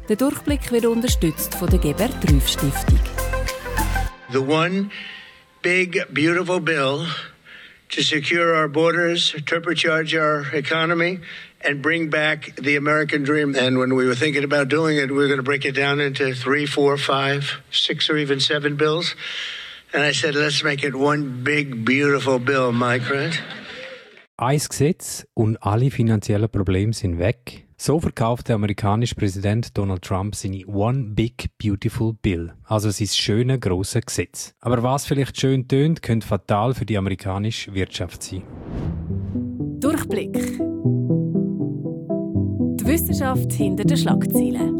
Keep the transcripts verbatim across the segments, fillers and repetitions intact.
Der Durchblick wird unterstützt von der Geber-Trüff-Stiftung. The one big, beautiful bill to secure our borders, turbocharge our economy, and bring back the American dream. And when we were thinking about doing it, we were going to break it down into three, four, five, six, or even seven bills. And I said, let's make it one big, beautiful bill, Mike, right? Ein Gesetz und alle finanziellen Probleme sind weg. So verkauft der amerikanische Präsident Donald Trump seine One Big Beautiful Bill, also sein schöne grosse Gesetz. Aber was vielleicht schön tönt, könnte fatal für die amerikanische Wirtschaft sein. Durchblick. Die Wissenschaft hinter den Schlagzeilen.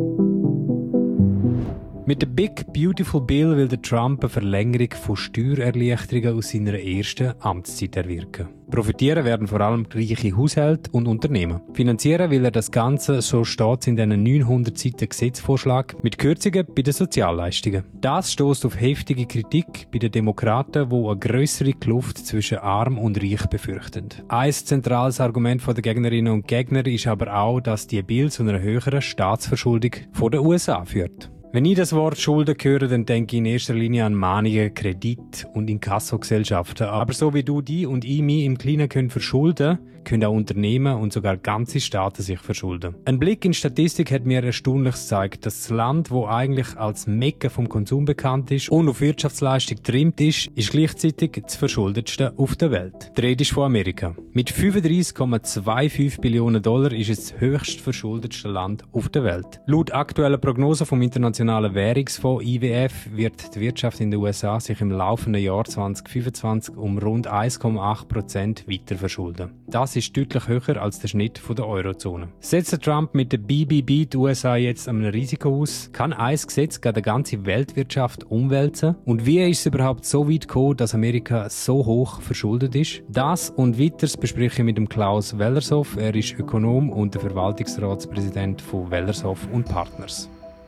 Mit der Big Beautiful Bill will der Trump eine Verlängerung von Steuererleichterungen aus seiner ersten Amtszeit erwirken. Profitieren werden vor allem reiche Haushalte und Unternehmen. Finanzieren will er das Ganze, so steht es in diesen neunhundert Seiten Gesetzvorschlag, mit Kürzungen bei den Sozialleistungen. Das stößt auf heftige Kritik bei den Demokraten, die eine grössere Kluft zwischen Arm und Reich befürchten. Ein zentrales Argument der Gegnerinnen und Gegner ist aber auch, dass die Bill zu einer höheren Staatsverschuldung der U S A führt. Wenn ich das Wort Schulden höre, dann denke ich in erster Linie an Mahnungen, Kredit- und Inkassogesellschaften. Aber so wie du die und ich mich im Kleinen können verschulden, können auch Unternehmen und sogar ganze Staaten sich verschulden. Ein Blick in Statistik hat mir Erstaunliches gezeigt, dass das Land, das eigentlich als Mekka vom Konsum bekannt ist und auf Wirtschaftsleistung getrimmt ist, ist gleichzeitig das verschuldetste auf der Welt. Die Rede ist von Amerika. Mit fünfunddreissig Komma fünfundzwanzig Billionen Dollar ist es das höchst verschuldetste Land auf der Welt. Laut aktuellen Prognosen vom Internationalen Währungsfonds I W F wird die Wirtschaft in den U S A sich im laufenden Jahr zwanzig fünfundzwanzig um rund eins Komma acht Prozent weiter verschulden. Das ist deutlich höher als der Schnitt der Eurozone. Setzt Trump mit der B B B die U S A jetzt einem Risiko aus? Kann ein Gesetz gegen die ganze Weltwirtschaft umwälzen? Und wie ist es überhaupt so weit gekommen, dass Amerika so hoch verschuldet ist? Das und weiteres bespreche ich mit dem Klaus Wellershoff. Er ist Ökonom und der Verwaltungsratspräsident von Wellershoff und Partners.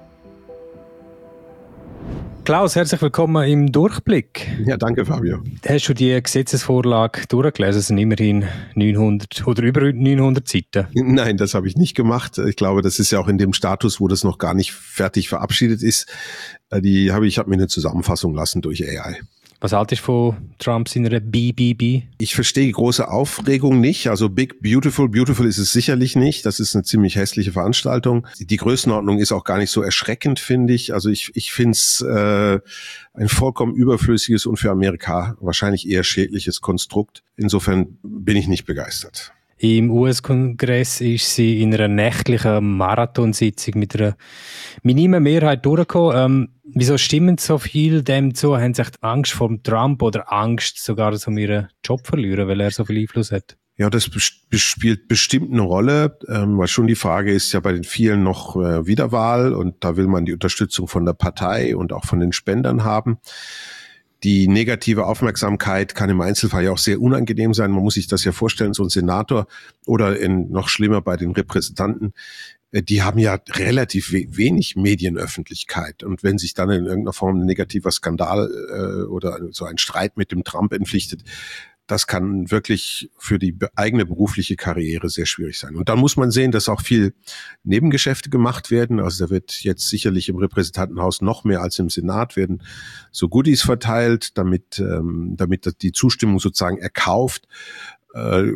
Klaus, herzlich willkommen im Durchblick. Ja, danke Fabio. Hast du die Gesetzesvorlage durchgelesen? Es sind immerhin neunhundert oder über neunhundert Seiten. Nein, das habe ich nicht gemacht. Ich glaube, das ist ja auch in dem Status, wo das noch gar nicht fertig verabschiedet ist. Die habe ich, ich habe mir eine Zusammenfassung lassen durch A I. Was haltest du von Trump seiner B B B? Ich verstehe die große Aufregung nicht. Also Big Beautiful, Beautiful ist es sicherlich nicht. Das ist eine ziemlich hässliche Veranstaltung. Die Größenordnung ist auch gar nicht so erschreckend, finde ich. Also ich, ich finde es äh, ein vollkommen überflüssiges und für Amerika wahrscheinlich eher schädliches Konstrukt. Insofern bin ich nicht begeistert. Im U S-Kongress ist sie in einer nächtlichen Marathonsitzung mit einer minimen Mehrheit durchgekommen. Ähm, wieso stimmen so viel dem zu? Haben sie echt Angst vor Trump oder Angst sogar, um ihren Job verlieren, weil er so viel Einfluss hat? Ja, das spielt bestimmt eine Rolle, ähm, weil schon die Frage ist ja bei den vielen noch äh, Wiederwahl und da will man die Unterstützung von der Partei und auch von den Spendern haben. Die negative Aufmerksamkeit kann im Einzelfall ja auch sehr unangenehm sein. Man muss sich das ja vorstellen, so ein Senator oder in, noch schlimmer bei den Repräsentanten, die haben ja relativ wenig Medienöffentlichkeit. Und wenn sich dann in irgendeiner Form ein negativer Skandal äh, oder so ein Streit mit dem Trump entpflichtet, das kann wirklich für die eigene berufliche Karriere sehr schwierig sein. Und dann muss man sehen, dass auch viel Nebengeschäfte gemacht werden. Also da wird jetzt sicherlich im Repräsentantenhaus noch mehr als im Senat werden so Goodies verteilt, damit, ähm, damit die Zustimmung sozusagen erkauft. Äh,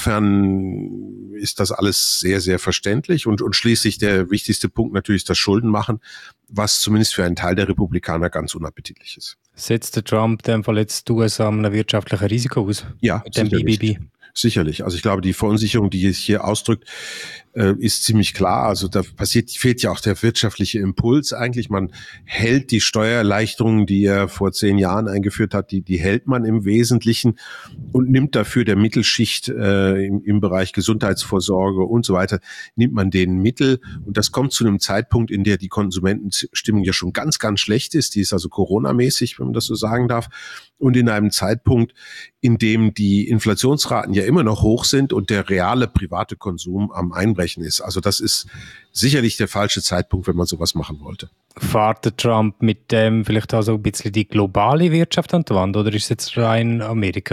insofern ist das alles sehr, sehr verständlich. Und, und schließlich der wichtigste Punkt natürlich das Schuldenmachen, was zumindest für einen Teil der Republikaner ganz unappetitlich ist. Setzt der Trump in dem Fall jetzt die U S A einem wirtschaftlichen Risiko aus? Ja, mit dem B B B? Sicherlich. Also ich glaube, die Verunsicherung, die es hier ausdrückt, äh, ist ziemlich klar. Also da passiert, fehlt ja auch der wirtschaftliche Impuls eigentlich. Man hält die Steuererleichterungen, die er vor zehn Jahren eingeführt hat, die, die hält man im Wesentlichen und nimmt dafür der Mittelschicht äh, im, im Bereich Gesundheitsvorsorge und so weiter, nimmt man denen Mittel. Und das kommt zu einem Zeitpunkt, in der die Konsumentenstimmung ja schon ganz, ganz schlecht ist. Die ist also Corona-mäßig, wenn man das so sagen darf. Und in einem Zeitpunkt, in dem die Inflationsraten ja immer noch hoch sind und der reale private Konsum am Einbrechen ist. Also das ist sicherlich der falsche Zeitpunkt, wenn man sowas machen wollte. Fährt der Trump mit dem vielleicht auch so ein bisschen die globale Wirtschaft an die Wand oder ist es jetzt rein Amerika?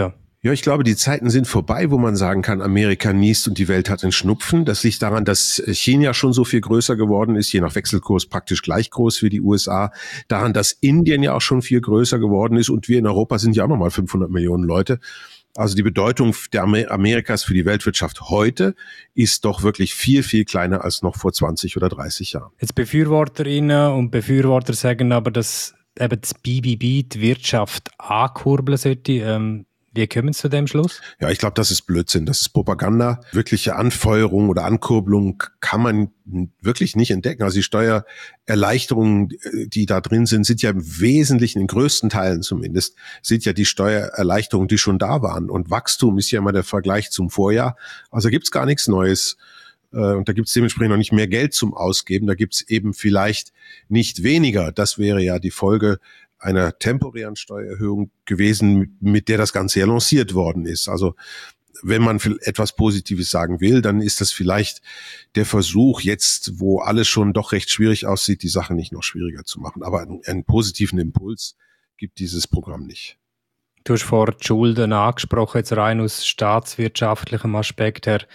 Ja, ich glaube, die Zeiten sind vorbei, wo man sagen kann, Amerika niest und die Welt hat einen Schnupfen. Das liegt daran, dass China schon so viel größer geworden ist, je nach Wechselkurs praktisch gleich groß wie die U S A. Daran, dass Indien ja auch schon viel größer geworden ist und wir in Europa sind ja auch nochmal fünfhundert Millionen Leute. Also die Bedeutung der Amer- Amerikas für die Weltwirtschaft heute ist doch wirklich viel, viel kleiner als noch vor zwanzig oder dreißig Jahren. Jetzt Befürworterinnen und Befürworter sagen aber, dass eben das B B B die Wirtschaft ankurbeln sollte. Ähm Wie kommen Sie zu dem Schluss? Ja, ich glaube, das ist Blödsinn. Das ist Propaganda. Wirkliche Anfeuerung oder Ankurbelung kann man wirklich nicht entdecken. Also die Steuererleichterungen, die da drin sind, sind ja im Wesentlichen, in größten Teilen zumindest, sind ja die Steuererleichterungen, die schon da waren. Und Wachstum ist ja immer der Vergleich zum Vorjahr. Also gibt's gar nichts Neues. Und da gibt's dementsprechend noch nicht mehr Geld zum Ausgeben. Da gibt's eben vielleicht nicht weniger. Das wäre ja die Folge einer temporären Steuererhöhung gewesen, mit der das Ganze ja lanciert worden ist. Also wenn man etwas Positives sagen will, dann ist das vielleicht der Versuch jetzt, wo alles schon doch recht schwierig aussieht, die Sache nicht noch schwieriger zu machen. Aber einen, einen positiven Impuls gibt dieses Programm nicht. Du hast vorhin die Schulden angesprochen, jetzt rein aus staatswirtschaftlichem Aspekt her.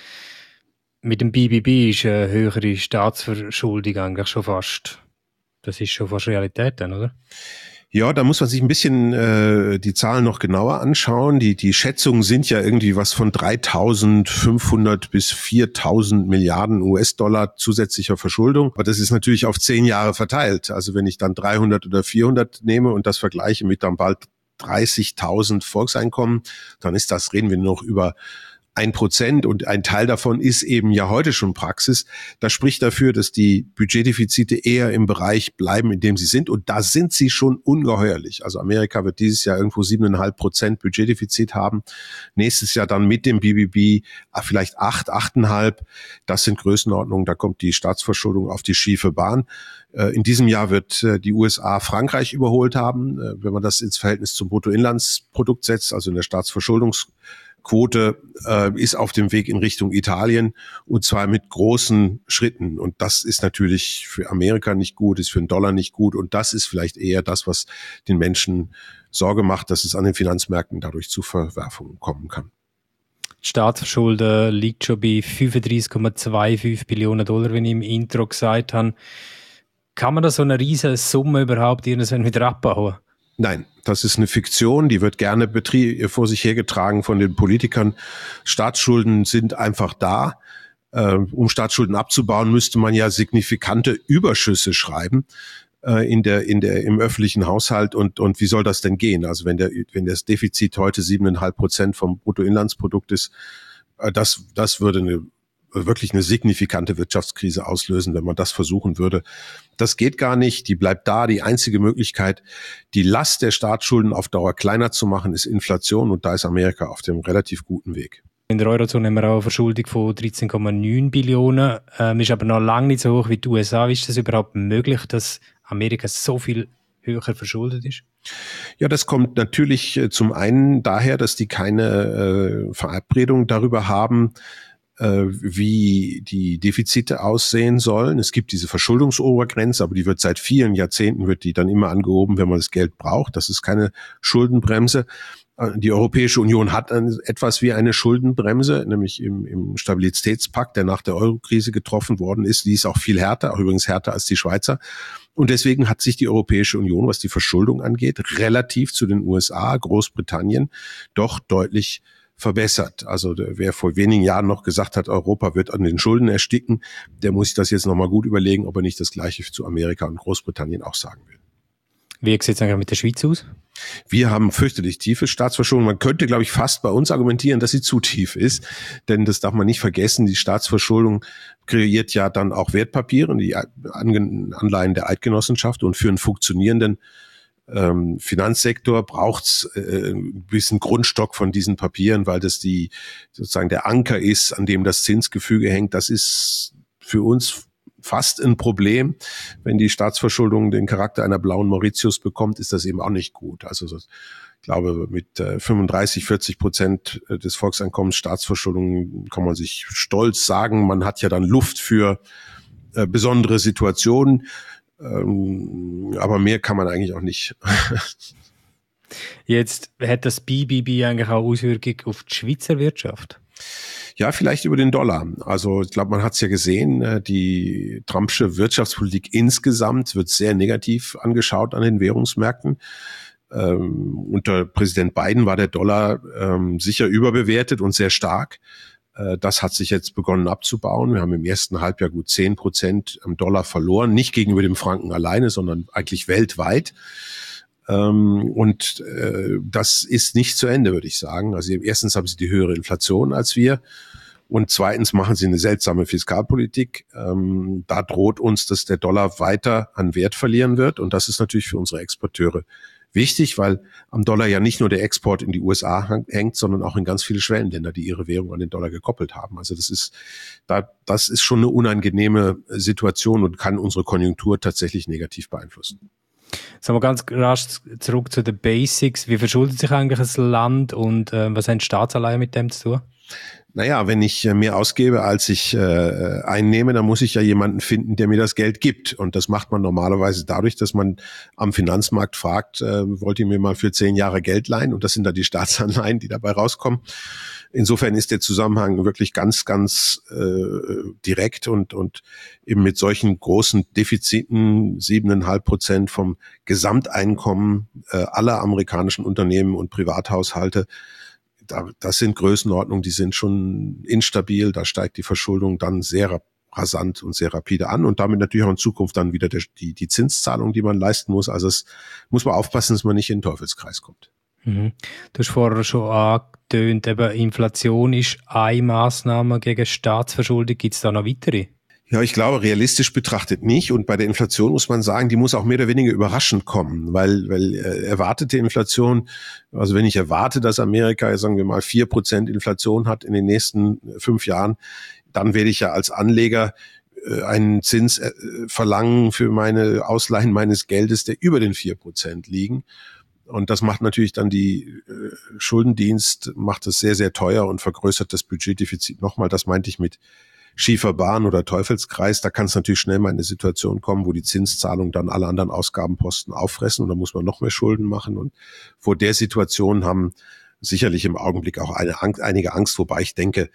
Mit dem B B B ist eine höhere Staatsverschuldung eigentlich schon fast, das ist schon fast Realität dann, oder? Ja, da muss man sich ein bisschen äh, die Zahlen noch genauer anschauen. Die die Schätzungen sind ja irgendwie was von dreitausendfünfhundert bis viertausend Milliarden U S-Dollar zusätzlicher Verschuldung. Aber das ist natürlich auf zehn Jahre verteilt. Also wenn ich dann dreihundert oder vierhundert nehme und das vergleiche mit dann bald dreißigtausend Volkseinkommen, dann ist das, reden wir noch über ein Prozent und ein Teil davon ist eben ja heute schon Praxis. Das spricht dafür, dass die Budgetdefizite eher im Bereich bleiben, in dem sie sind. Und da sind sie schon ungeheuerlich. Also Amerika wird dieses Jahr irgendwo siebeneinhalb Prozent Budgetdefizit haben. Nächstes Jahr dann mit dem B B B vielleicht acht, achteinhalb. Das sind Größenordnungen. Da kommt die Staatsverschuldung auf die schiefe Bahn. In diesem Jahr wird die U S A Frankreich überholt haben. Wenn man das ins Verhältnis zum Bruttoinlandsprodukt setzt, also in der Staatsverschuldungs Quote äh, ist auf dem Weg in Richtung Italien und zwar mit großen Schritten. Und das ist natürlich für Amerika nicht gut, ist für den Dollar nicht gut. Und das ist vielleicht eher das, was den Menschen Sorge macht, dass es an den Finanzmärkten dadurch zu Verwerfungen kommen kann. Die Staatsverschuldung liegt schon bei fünfunddreißig Komma fünfundzwanzig Billionen Dollar, wie ich im Intro gesagt habe. Kann man da so eine riesige Summe überhaupt irgendwann wieder abbauen? Nein, das ist eine Fiktion, die wird gerne betrie- vor sich hergetragen von den Politikern. Staatsschulden sind einfach da. Äh, um Staatsschulden abzubauen, müsste man ja signifikante Überschüsse schreiben äh, in der in der im öffentlichen Haushalt. Und und wie soll das denn gehen? Also wenn der wenn das Defizit heute siebeneinhalb Prozent vom Bruttoinlandsprodukt ist, äh, das das würde eine wirklich eine signifikante Wirtschaftskrise auslösen, wenn man das versuchen würde. Das geht gar nicht. Die bleibt da. Die einzige Möglichkeit, die Last der Staatsschulden auf Dauer kleiner zu machen, ist Inflation. Und da ist Amerika auf dem relativ guten Weg. In der Eurozone haben wir auch eine Verschuldung von dreizehn Komma neun Billionen. Ähm, ist aber noch lange nicht so hoch wie die U S A. Wie ist das überhaupt möglich, dass Amerika so viel höher verschuldet ist? Ja, das kommt natürlich äh, zum einen daher, dass die keine äh, Verabredung darüber haben, wie die Defizite aussehen sollen. Es gibt diese Verschuldungsobergrenze, aber die wird seit vielen Jahrzehnten, wird die dann immer angehoben, wenn man das Geld braucht. Das ist keine Schuldenbremse. Die Europäische Union hat etwas wie eine Schuldenbremse, nämlich im, im Stabilitätspakt, der nach der Eurokrise getroffen worden ist. Die ist auch viel härter, auch übrigens härter als die Schweizer. Und deswegen hat sich die Europäische Union, was die Verschuldung angeht, relativ zu den U S A, Großbritannien, doch deutlich verbessert. Also wer vor wenigen Jahren noch gesagt hat, Europa wird an den Schulden ersticken, der muss sich das jetzt nochmal gut überlegen, ob er nicht das Gleiche zu Amerika und Großbritannien auch sagen will. Wie sieht es eigentlich mit der Schweiz aus? Wir haben fürchterlich tiefe Staatsverschuldung. Man könnte, glaube ich, fast bei uns argumentieren, dass sie zu tief ist. Denn das darf man nicht vergessen, die Staatsverschuldung kreiert ja dann auch Wertpapiere, die Anleihen der Eidgenossenschaft. Und für einen funktionierenden Ähm, Finanzsektor braucht's äh, ein bisschen Grundstock von diesen Papieren, weil das die sozusagen der Anker ist, an dem das Zinsgefüge hängt. Das ist für uns fast ein Problem. Wenn die Staatsverschuldung den Charakter einer blauen Mauritius bekommt, ist das eben auch nicht gut. Also ich glaube, mit äh, fünfunddreißig, vierzig Prozent des Volkseinkommens Staatsverschuldung kann man sich stolz sagen, man hat ja dann Luft für äh, besondere Situationen. Aber mehr kann man eigentlich auch nicht. Jetzt hat das B B B eigentlich auch Auswirkungen auf die Schweizer Wirtschaft? Ja, vielleicht über den Dollar. Also ich glaube, man hat es ja gesehen, die Trumpsche Wirtschaftspolitik insgesamt wird sehr negativ angeschaut an den Währungsmärkten. Ähm, unter Präsident Biden war der Dollar ähm, sicher überbewertet und sehr stark. Äh, das hat sich jetzt begonnen abzubauen. Wir haben im ersten Halbjahr gut zehn Prozent am Dollar verloren, nicht gegenüber dem Franken alleine, sondern eigentlich weltweit. Ähm, und äh, das ist nicht zu Ende, würde ich sagen. Also erstens haben sie die höhere Inflation als wir. Und zweitens machen sie eine seltsame Fiskalpolitik. Ähm, da droht uns, dass der Dollar weiter an Wert verlieren wird. Und das ist natürlich für unsere Exporteure wichtig, weil am Dollar ja nicht nur der Export in die U S A hängt, sondern auch in ganz viele Schwellenländer, die ihre Währung an den Dollar gekoppelt haben. Also das ist, da, das ist schon eine unangenehme Situation und kann unsere Konjunktur tatsächlich negativ beeinflussen. Sagen wir ganz rasch zurück zu den Basics. Wie verschuldet sich eigentlich das Land und äh, was haben Staatsanleihen mit dem zu tun? Naja, wenn ich äh, mehr ausgebe, als ich äh, einnehme, dann muss ich ja jemanden finden, der mir das Geld gibt. Und das macht man normalerweise dadurch, dass man am Finanzmarkt fragt, äh, wollt ihr mir mal für zehn Jahre Geld leihen? Und das sind dann die Staatsanleihen, die dabei rauskommen. Insofern ist der Zusammenhang wirklich ganz, ganz äh, direkt und und eben mit solchen großen Defiziten, siebeneinhalb Prozent vom Gesamteinkommen äh, aller amerikanischen Unternehmen und Privathaushalte, da, das sind Größenordnungen, die sind schon instabil. Da steigt die Verschuldung dann sehr rasant und sehr rapide an und damit natürlich auch in Zukunft dann wieder der, die die Zinszahlung, die man leisten muss. Also es muss man aufpassen, dass man nicht in den Teufelskreis kommt. Mhm. Du hast vorher schon angetönt, eben Inflation ist eine Massnahme gegen Staatsverschuldung. Gibt es da noch weitere? Ja, ich glaube, realistisch betrachtet nicht. Und bei der Inflation muss man sagen, die muss auch mehr oder weniger überraschend kommen, weil, weil äh, erwartete Inflation, also wenn ich erwarte, dass Amerika, sagen wir mal, vier Prozent Inflation hat in den nächsten fünf Jahren, dann werde ich ja als Anleger äh, einen Zins äh, verlangen für meine Ausleihen meines Geldes, der über den vier Prozent liegen. Und das macht natürlich dann die äh, Schuldendienst, macht es sehr, sehr teuer und vergrößert das Budgetdefizit nochmal. Das meinte ich mit schiefer Bahn oder Teufelskreis. Da kann es natürlich schnell mal in eine Situation kommen, wo die Zinszahlungen dann alle anderen Ausgabenposten auffressen und dann muss man noch mehr Schulden machen. Und vor der Situation haben sicherlich im Augenblick auch eine, einige Angst, wobei ich denke,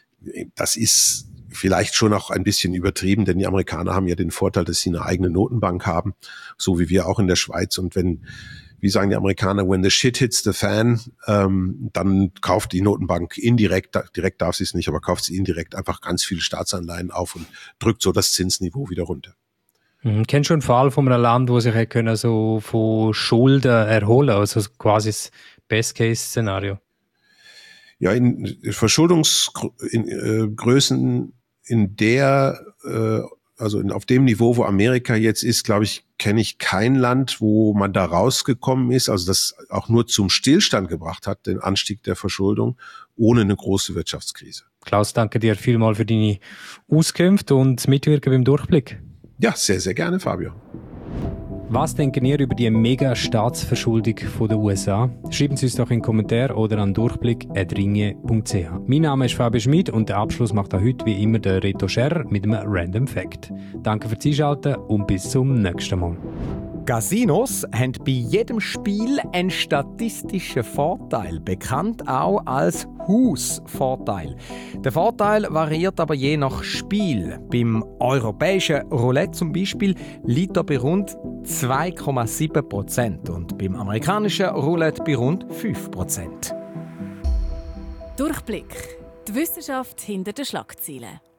das ist vielleicht schon auch ein bisschen übertrieben, denn die Amerikaner haben ja den Vorteil, dass sie eine eigene Notenbank haben, so wie wir auch in der Schweiz. Und wenn, wie sagen die Amerikaner, when the shit hits the fan, ähm, dann kauft die Notenbank indirekt, direkt darf sie es nicht, aber kauft sie indirekt einfach ganz viele Staatsanleihen auf und drückt so das Zinsniveau wieder runter. Mhm. Kennst du einen Fall von einem Land, wo sich können so von Schulden erholen, also quasi das Best-Case-Szenario? Ja, in Verschuldungsgrößen in der, äh, also in, auf dem Niveau, wo Amerika jetzt ist, glaube ich, kenne ich kein Land, wo man da rausgekommen ist, also das auch nur zum Stillstand gebracht hat, den Anstieg der Verschuldung, ohne eine große Wirtschaftskrise. Klaus, danke dir vielmals für deine Auskünfte und das Mitwirken beim Durchblick. Ja, sehr, sehr gerne, Fabio. Was denken ihr über die Mega-Staatsverschuldung der U S A? Schreiben Sie es doch in den Kommentar oder an durchblick at ringe punkt c h. Mein Name ist Fabio Schmid und den Abschluss macht auch heute wie immer der Reto Scherrer mit einem Random Fact. Danke fürs Einschalten und bis zum nächsten Mal. Casinos haben bei jedem Spiel einen statistischen Vorteil, bekannt auch als Hausvorteil. Der Vorteil variiert aber je nach Spiel. Beim europäischen Roulette zum Beispiel liegt er bei rund zwei Komma sieben Prozent und beim amerikanischen Roulette bei rund fünf Prozent. Durchblick. Die Wissenschaft hinter den Schlagzeilen.